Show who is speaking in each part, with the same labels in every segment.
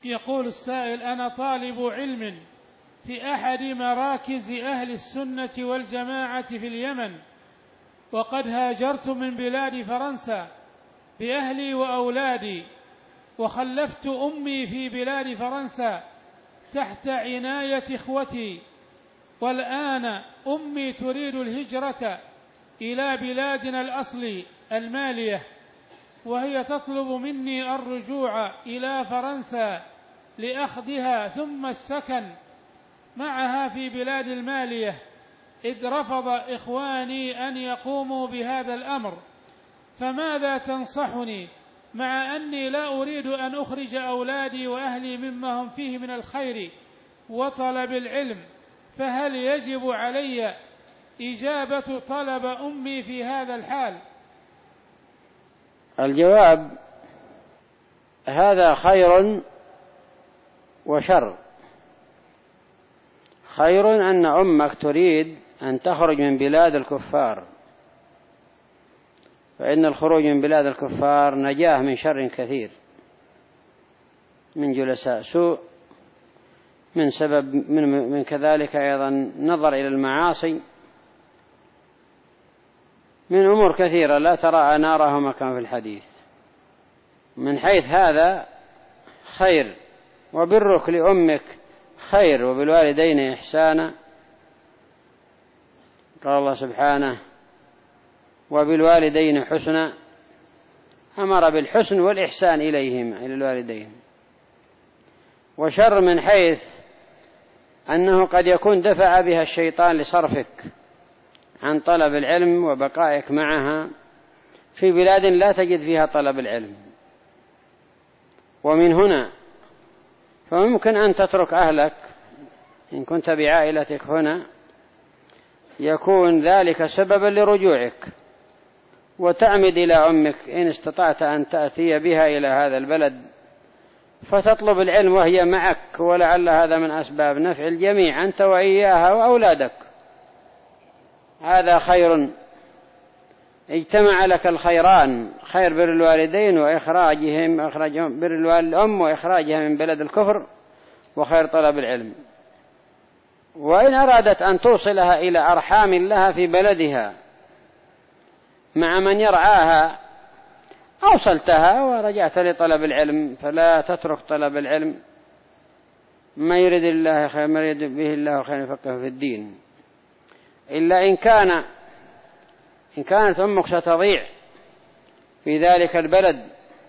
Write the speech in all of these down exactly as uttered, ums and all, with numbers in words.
Speaker 1: يقول السائل: أنا طالب علم في أحد مراكز أهل السنة والجماعة في اليمن، وقد هاجرت من بلاد فرنسا بأهلي وأولادي، وخلفت أمي في بلاد فرنسا تحت عناية إخوتي، والآن أمي تريد الهجرة إلى بلادنا الأصلي المالية، وهي تطلب مني الرجوع إلى فرنسا لأخذها ثم السكن معها في بلاد المالية، إذ رفض إخواني أن يقوموا بهذا الأمر، فماذا تنصحني مع أني لا أريد أن أخرج أولادي وأهلي مما هم فيه من الخير وطلب العلم؟ فهل يجب علي إجابة طلب أمي في هذا الحال؟
Speaker 2: الجواب: هذا خير وشر. خير أن أمك تريد أن تخرج من بلاد الكفار، فإن الخروج من بلاد الكفار نجاه من شر كثير، من جلساء سوء، من سبب من, من كذلك أيضا نظر إلى المعاصي، من أمور كثيرة لا ترى نارها مكان في الحديث. من حيث هذا خير، وبرك لأمك خير، وبالوالدين إحسانا. قال الله سبحانه: وبالوالدين حسنا، أمر بالحسن والإحسان إليهما، إلى الوالدين. وشر من حيث أنه قد يكون دفع بها الشيطان لصرفك عن طلب العلم وبقائك معها في بلاد لا تجد فيها طلب العلم. ومن هنا فممكن أن تترك أهلك إن كنت بعائلتك هنا، يكون ذلك سببا لرجوعك، وتعمد إلى أمك إن استطعت أن تأتي بها إلى هذا البلد فتطلب العلم وهي معك، ولعل هذا من أسباب نفع الجميع، أنت وإياها وأولادك. هذا خير، اجتمع لك الخيران: خير بر الوالدين وإخراجهم إخراجهم بر الأم وإخراجها من بلد الكفر، وخير طلب العلم. وإن أرادت أن توصلها إلى أرحام لها في بلدها مع من يرعاها أوصلتها ورجعت لطلب العلم، فلا تترك طلب العلم. ما يريد الله خير، ما يريد به الله خير يفقهه في الدين. إلا إن كان إن كانت أمك ستضيع في ذلك البلد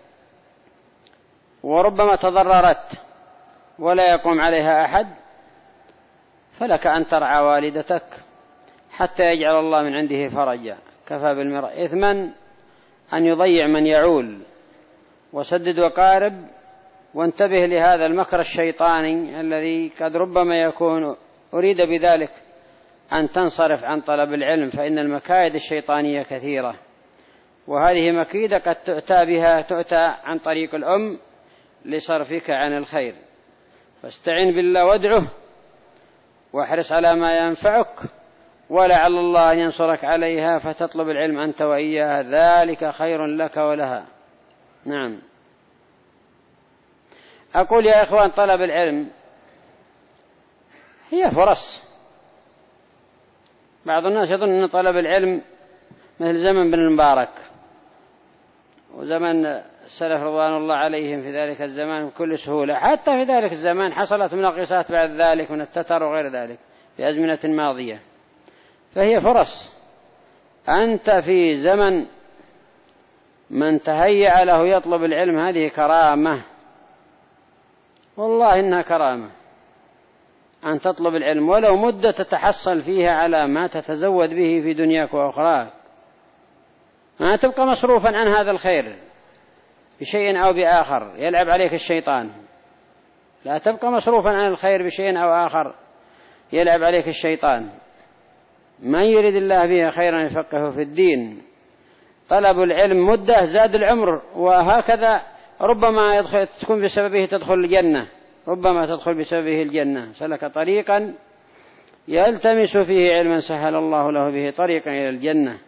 Speaker 2: وربما تضررت ولا يقوم عليها أحد، فلك أن ترعى والدتك حتى يجعل الله من عنده فرجا. كفى بالمرء إثما أن يضيع من يعول. وسدد وقارب، وانتبه لهذا المكر الشيطاني الذي قد ربما يكون أريد بذلك أن تنصرف عن طلب العلم، فإن المكائد الشيطانية كثيرة، وهذه مكيدة قد تؤتى بها تؤتى عن طريق الأم لصرفك عن الخير. فاستعن بالله وادعه، واحرص على ما ينفعك، ولعل الله أن ينصرك عليها فتطلب العلم أنت وإياها، ذلك خير لك ولها. نعم. أقول يا إخوان، طلب العلم هي فرص. بعض الناس يظن أن طلب العلم مثل زمن بن المبارك وزمن السلف رضوان الله عليهم في ذلك الزمان بكل سهولة. حتى في ذلك الزمان حصلت مناقصات بعد ذلك من التتر وغير ذلك في أزمنة ماضية. فهي فرص. أنت في زمن من تهيأ له يطلب العلم، هذه كرامة، والله إنها كرامة أن تطلب العلم، ولو مدة تتحصل فيها على ما تتزود به في دنياك وأخراك. ما تبقى مصروفا عن هذا الخير بشيء أو بآخر يلعب عليك الشيطان. لا تبقى مصروفا عن الخير بشيء أو آخر يلعب عليك الشيطان. من يريد الله به خيرا يفقهه في الدين. طلب العلم مدة زاد العمر، وهكذا ربما يدخل تكون بسببه تدخل الجنة، ربما تدخل بسببه الجنة. سلك طريقا يلتمس فيه علما سهل الله له به طريقا إلى الجنة.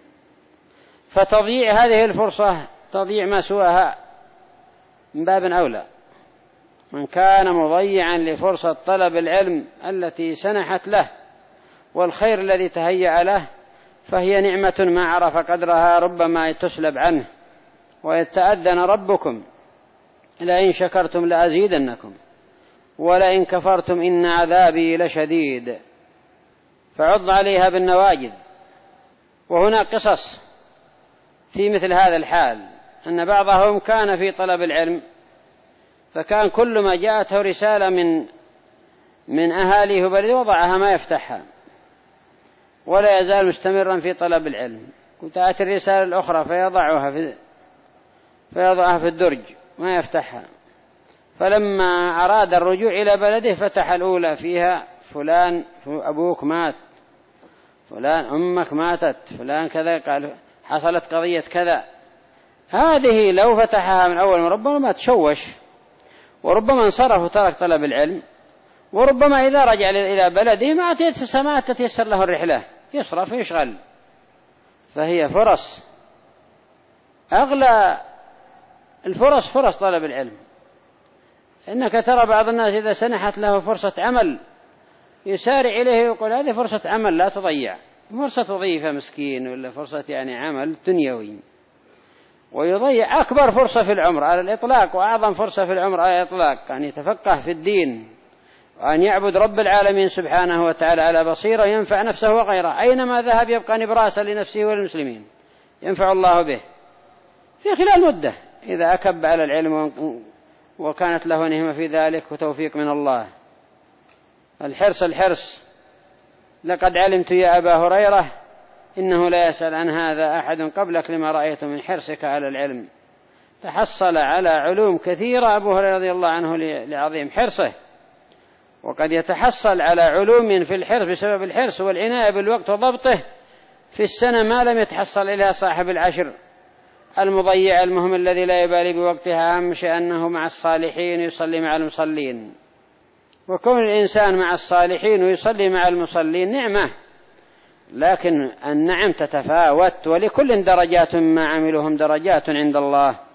Speaker 2: فتضيع هذه الفرصة تضيع ما سواها من باب أولى. من كان مضيعا لفرصة طلب العلم التي سنحت له والخير الذي تهيأ له، فهي نعمة ما عرف قدرها ربما تسلب عنه، ويتأذن ربكم لئن شكرتم لأزيدنكم ولئن كفرتم إن عذابي لشديد. فعض عليها بالنواجذ. وهنا قصص في مثل هذا الحال، أن بعضهم كان في طلب العلم، فكان كل ما جاءته رسالة من من أهاليه بلد وضعها ما يفتحها، ولا يزال مستمرا في طلب العلم. وتأتي الرسالة الأخرى فيضعها في فيضعها في الدرج ما يفتحها. فلما أراد الرجوع إلى بلده فتح الأولى فيها فلان أبوك مات، فلان أمك ماتت، فلان كذا، قال حصلت قضية كذا. هذه لو فتحها من أول ربما ما تشوش، وربما انصرف وترك طلب العلم، وربما إذا رجع إلى بلده ما تتيسر له الرحلة، يصرف ويشغل. فهي فرص، أغلى الفرص فرص طلب العلم. إنك ترى بعض الناس إذا سنحت له فرصة عمل يسارع إليه ويقول هذه فرصة عمل لا تضيع، فرصة وظيفة مسكين ولا فرصة يعني عمل دنيوي، ويضيع أكبر فرصة في العمر على الإطلاق وأعظم فرصة في العمر على الإطلاق، أن يتفقه في الدين وأن يعبد رب العالمين سبحانه وتعالى على بصيرة ينفع نفسه وغيره. أينما ذهب يبقى نبراسا لنفسه والمسلمين ينفع الله به في خلال مدة إذا أكب على العلم وكانت له نهمة في ذلك وتوفيق من الله. الحرص الحرص. لقد علمت يا أبا هريرة إنه لا يسأل عن هذا أحد قبلك لما رأيت من حرصك على العلم. تحصل على علوم كثيرة أبو هريرة رضي الله عنه لعظيم حرصه، وقد يتحصل على علوم في الحرص بسبب الحرص والعناية بالوقت وضبطه في السنة ما لم يتحصل إليها صاحب العشر المضيع المهم الذي لا يبالي بوقتها، أهم شيء أنه مع الصالحين يصلي مع المصلين. وكون الإنسان مع الصالحين ويصلي مع المصلين نعمة، لكن النعم تتفاوت ولكل درجات ما عملهم درجات عند الله.